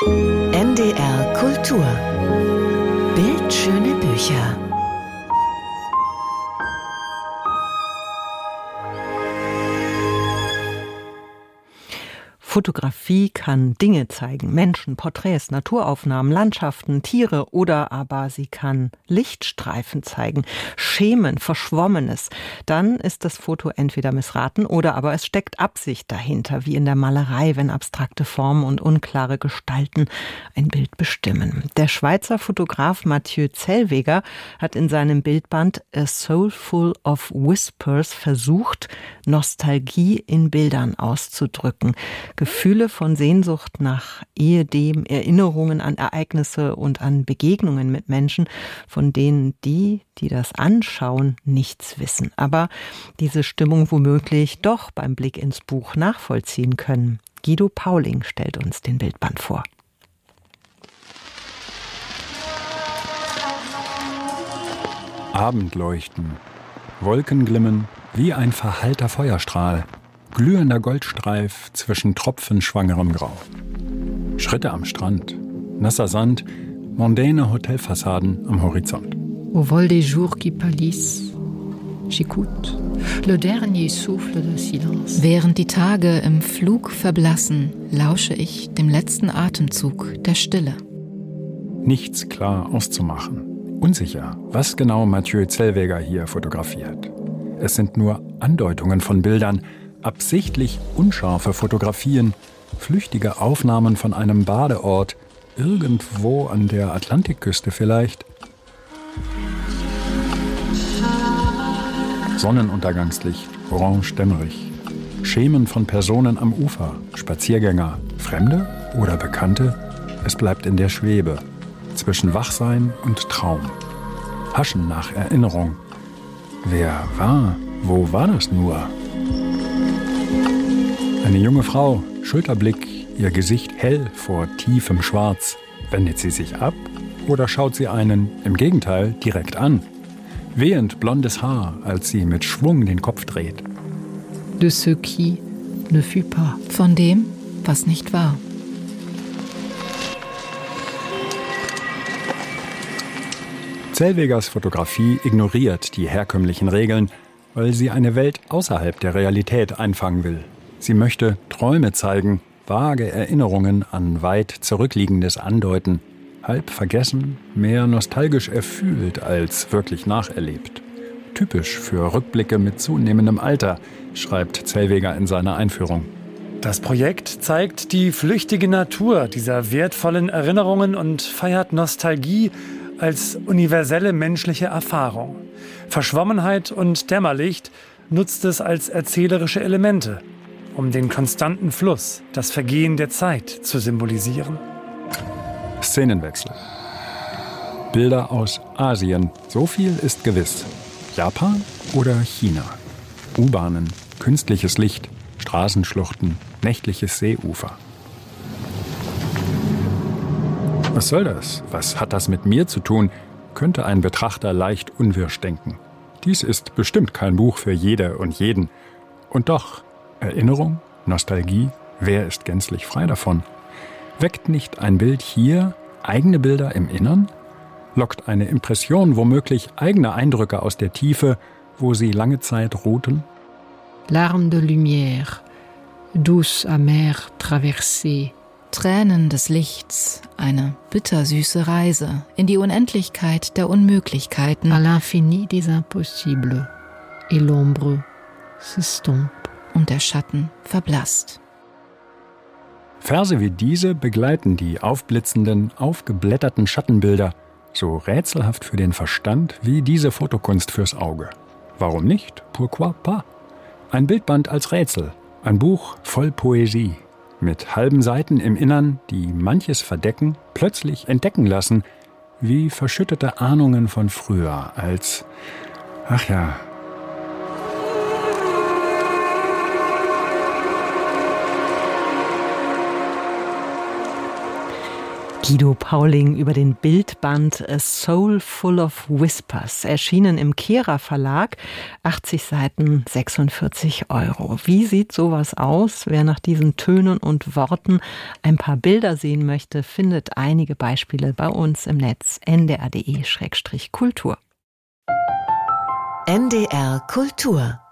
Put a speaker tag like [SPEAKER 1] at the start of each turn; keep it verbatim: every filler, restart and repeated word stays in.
[SPEAKER 1] N D R Kultur. Bildschöne Bücher.
[SPEAKER 2] Fotografie kann Dinge zeigen, Menschen, Porträts, Naturaufnahmen, Landschaften, Tiere oder aber sie kann Lichtstreifen zeigen, Schemen, Verschwommenes. Dann ist das Foto entweder missraten oder aber es steckt Absicht dahinter, wie in der Malerei, wenn abstrakte Formen und unklare Gestalten ein Bild bestimmen. Der Schweizer Fotograf Mathieu Zellweger hat in seinem Bildband A Soul Full of Whispers versucht, Nostalgie in Bildern auszudrücken. Gefühle von Sehnsucht nach ehedem, Erinnerungen an Ereignisse und an Begegnungen mit Menschen, von denen die, die das anschauen, nichts wissen. Aber diese Stimmung womöglich doch beim Blick ins Buch nachvollziehen können. Guido Pauling stellt uns den Bildband vor.
[SPEAKER 3] Abendleuchten, Wolken glimmen wie ein verhallter Feuerstrahl. Glühender Goldstreif zwischen tropfenschwangerem Grau. Schritte am Strand, nasser Sand, mondäne Hotelfassaden am Horizont.
[SPEAKER 4] Au vol des jours qui pâlissent, j'écoute le dernier souffle de silence.
[SPEAKER 5] Während die Tage im Flug verblassen, lausche ich dem letzten Atemzug der Stille.
[SPEAKER 3] Nichts klar auszumachen. Unsicher, was genau Mathieu Zellweger hier fotografiert. Es sind nur Andeutungen von Bildern, absichtlich unscharfe Fotografien, flüchtige Aufnahmen von einem Badeort, irgendwo an der Atlantikküste vielleicht. Sonnenuntergangslicht, orange dämmerig. Schemen von Personen am Ufer, Spaziergänger, Fremde oder Bekannte. Es bleibt in der Schwebe, zwischen Wachsein und Traum. Haschen nach Erinnerung. Wer war? Wo war das nur? Eine junge Frau, Schulterblick, ihr Gesicht hell vor tiefem Schwarz. Wendet sie sich ab oder schaut sie einen, im Gegenteil, direkt an? Wehend blondes Haar, als sie mit Schwung den Kopf dreht.
[SPEAKER 4] De ce qui ne fut pas.
[SPEAKER 5] Von dem, was nicht war.
[SPEAKER 3] Zellwegers Fotografie ignoriert die herkömmlichen Regeln, weil sie eine Welt außerhalb der Realität einfangen will. Sie möchte Träume zeigen, vage Erinnerungen an weit Zurückliegendes andeuten, halb vergessen, mehr nostalgisch erfühlt als wirklich nacherlebt. Typisch für Rückblicke mit zunehmendem Alter, schreibt Zellweger in seiner Einführung.
[SPEAKER 6] Das Projekt zeigt die flüchtige Natur dieser wertvollen Erinnerungen und feiert Nostalgie als universelle menschliche Erfahrung. Verschwommenheit und Dämmerlicht nutzt es als erzählerische Elemente, um den konstanten Fluss, das Vergehen der Zeit zu symbolisieren.
[SPEAKER 3] Szenenwechsel. Bilder aus Asien, so viel ist gewiss. Japan oder China? U-Bahnen, künstliches Licht, Straßenschluchten, nächtliches Seeufer. Was soll das? Was hat das mit mir zu tun? Könnte ein Betrachter leicht unwirsch denken. Dies ist bestimmt kein Buch für jede und jeden. Und doch, Erinnerung, Nostalgie, wer ist gänzlich frei davon? Weckt nicht ein Bild hier eigene Bilder im Innern? Lockt eine Impression womöglich eigene Eindrücke aus der Tiefe, wo sie lange Zeit ruhten?
[SPEAKER 4] Larmes de lumière, douce amère traversée.
[SPEAKER 5] Tränen des Lichts, eine bittersüße Reise in die Unendlichkeit der Unmöglichkeiten.
[SPEAKER 4] À l'infini des impossibles. Et l'ombre s'estompe.
[SPEAKER 5] Und der Schatten verblasst.
[SPEAKER 3] Verse wie diese begleiten die aufblitzenden, aufgeblätterten Schattenbilder, so rätselhaft für den Verstand wie diese Fotokunst fürs Auge. Warum nicht? Pourquoi pas? Ein Bildband als Rätsel, ein Buch voll Poesie, mit halben Seiten im Innern, die manches verdecken, plötzlich entdecken lassen, wie verschüttete Ahnungen von früher, als, ach ja,
[SPEAKER 2] Guido Pauling über den Bildband A Soul Full of Whispers, erschienen im Kehrer Verlag, achtzig Seiten, sechsundvierzig Euro. Wie sieht sowas aus? Wer nach diesen Tönen und Worten ein paar Bilder sehen möchte, findet einige Beispiele bei uns im Netz n d r punkt d e Schrägstrich Kultur.
[SPEAKER 1] N D R Kultur